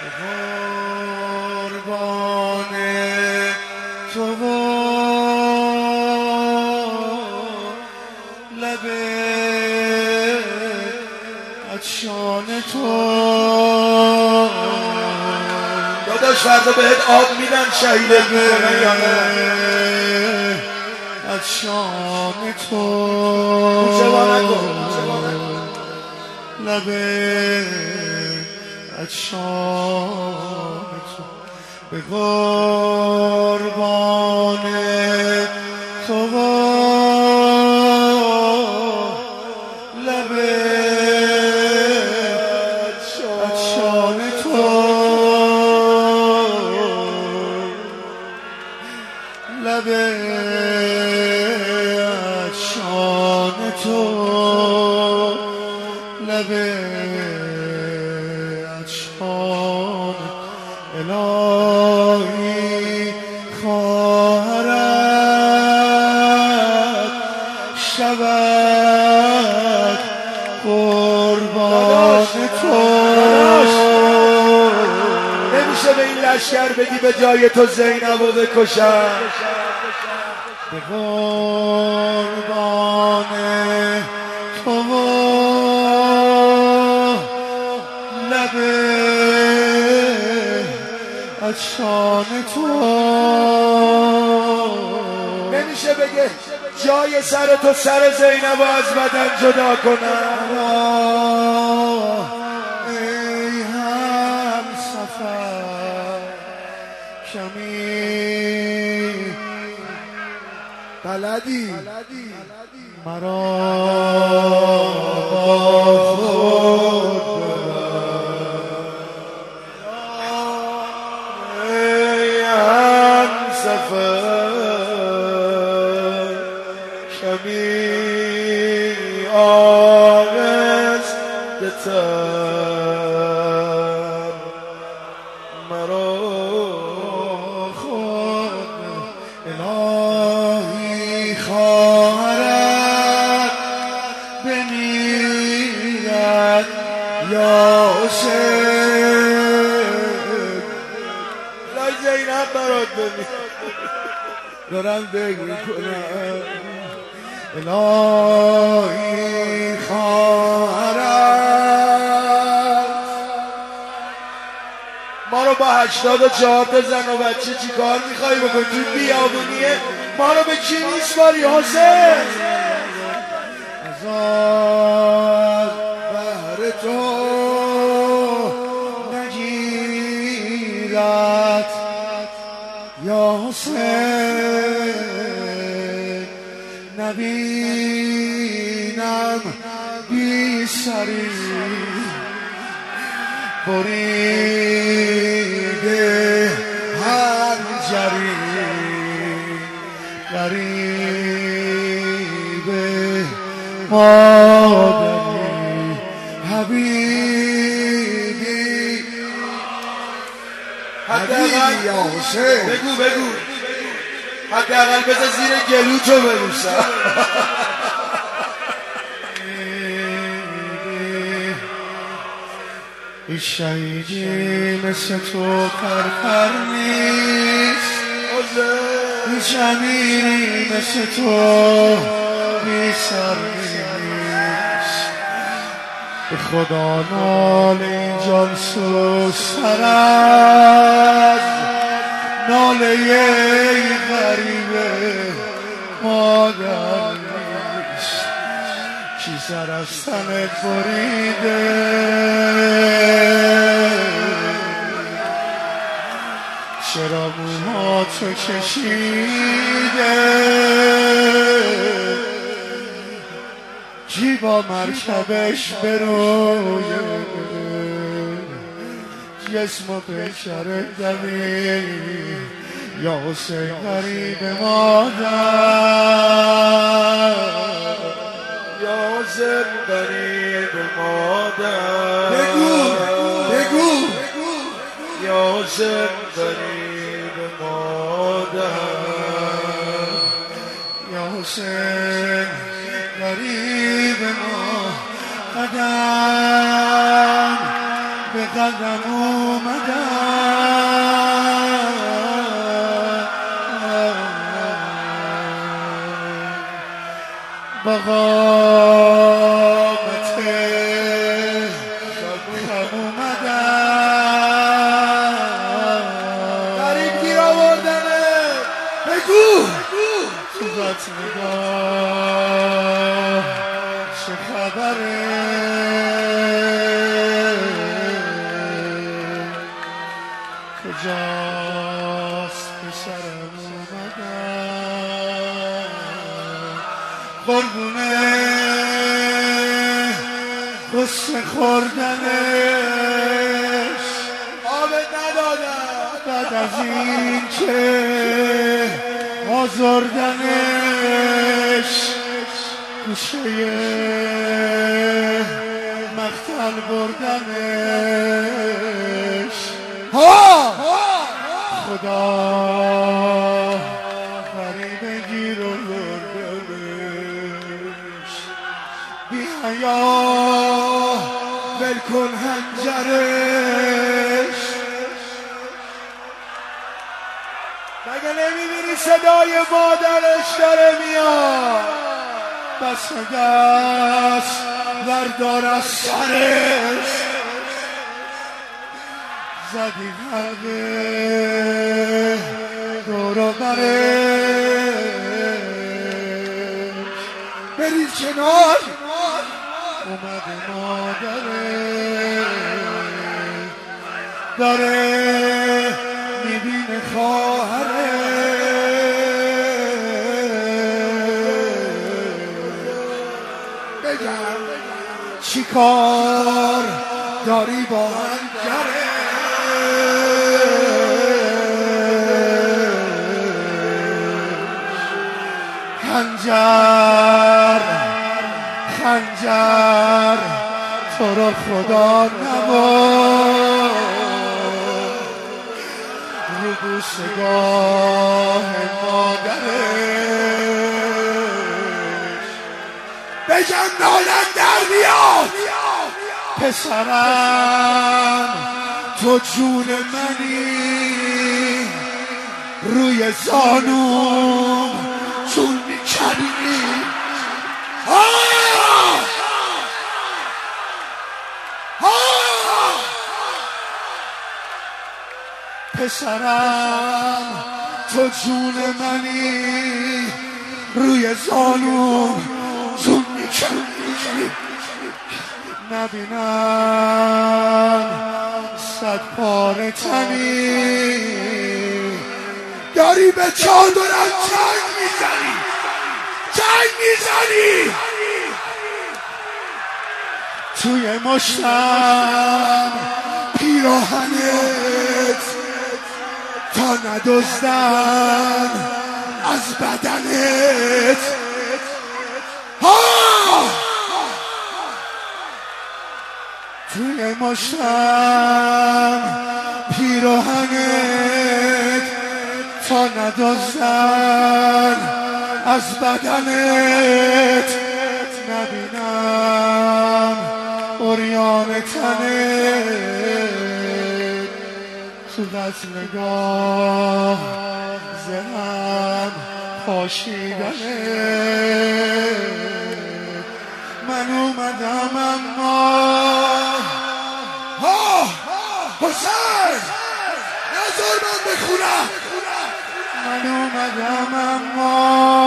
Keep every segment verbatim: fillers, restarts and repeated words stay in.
قربان تو و لب عطشان تو داداش فردا بهت آب میدن شهیدت میکنن یا نه عطشان تو لب عطشان تو به قربان تو و لب عطشان تو لب عطشان تو لب عطشان الهی خواهرت شود قربان تو نمیشه به این لشکر بگی به جای تو زینب رو بکشن به قربان تو لب عطشان تو نمیشه بگه جای سر تو سر زینب رو از بدن جدا کنن ای هم سفر کمی بلدی مرا با خود ای هم سفر کمی آرزدتر مرا خود الهی خواهرت بمیرد یا حسین لای زینب برات بمیر دارم بگو کنم الهی خواهرت ما رو با هشتاد و چهار تا زن و بچه چی کار میخوایی بکن تو بیابونیه ما رو به کی میسپاری حسین ازاد بهر تو نگیرد یا حسین نبینم بی سری بریده هنجری غریب مادری حبیبی حبیبی یا حسین بگو بگو حداقل بذار زیر گلو تو ببوسم هیچ شهیدی مثل تو پرپر نیست هیچ امیری مثل تو بی سر نیست به خدا نال این جان سوزتر از ناله ای غریبه مادر نیست کی سر از تنت بریده چرا موها تو کشیده کی با مرکبش بروی جسم و پیکر دمی یا حسین غریب مادر یا حسین غریب مادر بگو بگو یا حسین غریب مادر یا حسین غریب ما قدم به قدم اومدم با قامت کم اومدن غریب گیر آوردنه بگو تو بط نگاه چه خبره کجاست پسرم اومدن قربونه غصه خوردنش آبت ندادم بعد از این که آزردنش گوشه مقتل بردنش ها خدا غریب گیر آوردنش بی حیا ول کن هنجرش مگه نمیبینی صدای مادرش داره میاد بس دست بردار از سرش زدی حلقه دور و برش برید کنار اومده مادره داره میبینه خواهره بگم چی کار داری با هنجره خنجر خنجر تو رو خدا نباد رو بوسگاه مادرش بگم نالم در بیاد پسرم تو جون منی روی زانوم جون میکنی پسرم تو جون منی روی زانوم جون میکنی نبینم صد پاره تنی داری به چادرم چنگ میزنی چنگ میزنی توی مشتم پیراهنت تا ندزدن از بدنت ها توی مشتم پیراهنت تا ندزدن از بدنت نبینم عریان تنت تو بس نگاه زهم پاشیدنت من اومدم اما ها حسین نظر من بخونم من اومدم اما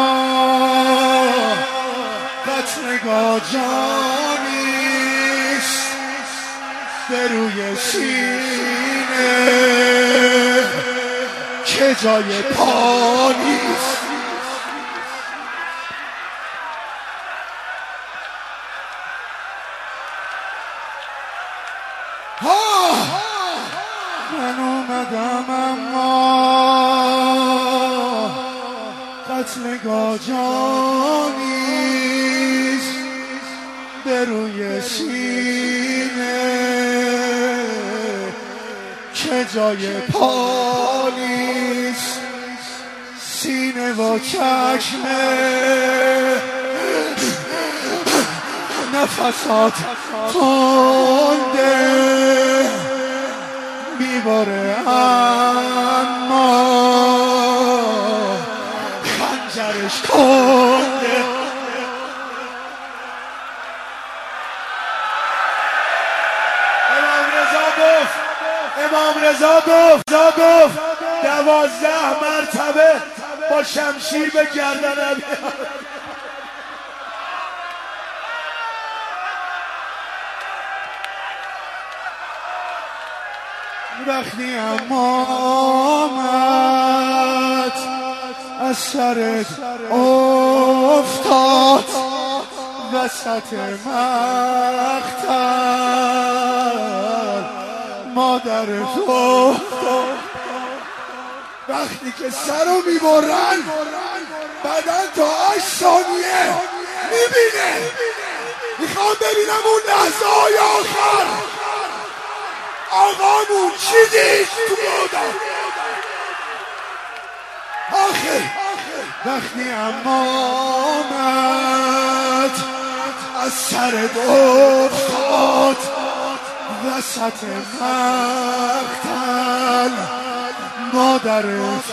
قتلگاه جانیست به روی سینه که جای پا نیست ها من اومدم اما قتلگاه جانیست به روی سینه که جای پا نیست سینه و چشمه نفسات تنده میباره اما خنجرش کنده امام رضا گفت گفت دوازده مرتبه با شمشیر به گردنم وقتی امامت از سرت افتاد وسط مقتل مادر تو وقتی که سر رو میبرن بدن تا هشت ثانیه میبینه. میخوام ببینم اون لحظه های آخر آقامون چی دید تو بودم آخه وقتی امامت از سرت افتاد وسط مقتل مادرت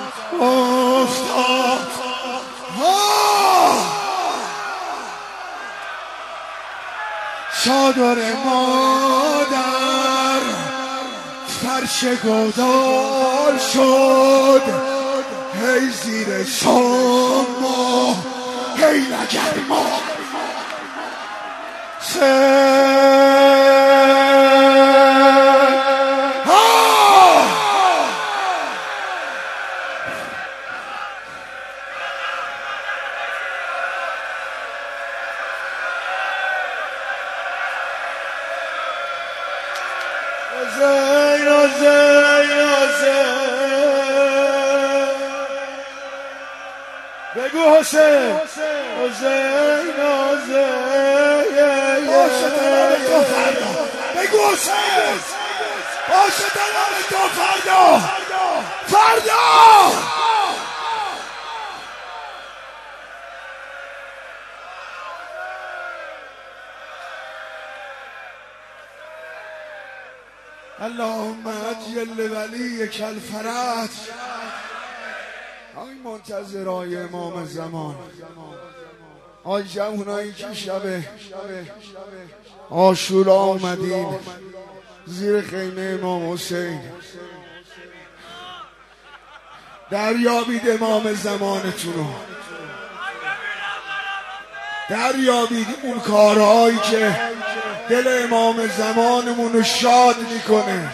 افتاد چادر مادر فرش گودال شد هی زیر شما هی لگد ما حسین حسین حسین بگو حسین حسین حسین باشه دلم تو فردا بگو حسین باشه دلم تو فردا فردا اللهم اجل ولیک الفرج. همین منتظرای امام زمان آی جمعونایی که شب عاشورا آمدین زیر خیمه امام حسین دریابید امام زمانتون رو دریابید اون کارهایی که دل امام زمانمون رو شاد میکنه.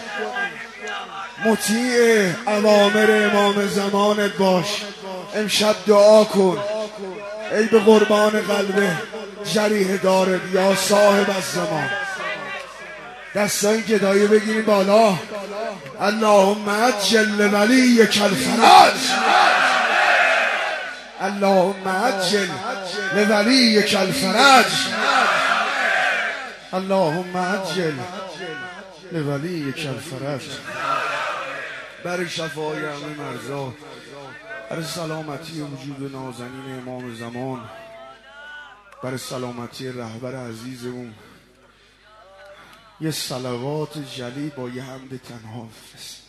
مطیع اوامر امام زمانت باش. امشب دعا کن ای به قربان قلب جریح دارد یا صاحب الزمان. دستای گدایی بگیریم بالا. اللهم عجل ولیک الفرج اللهم عجل لولیک الفرج اللهم عجل لولیک الفرج. برای شفای همه مرزا، برای سلامتی وجود نازنین امام زمان، برای سلامتی رهبر عزیزمون، یه صلوات جلی با یه حمد تنها.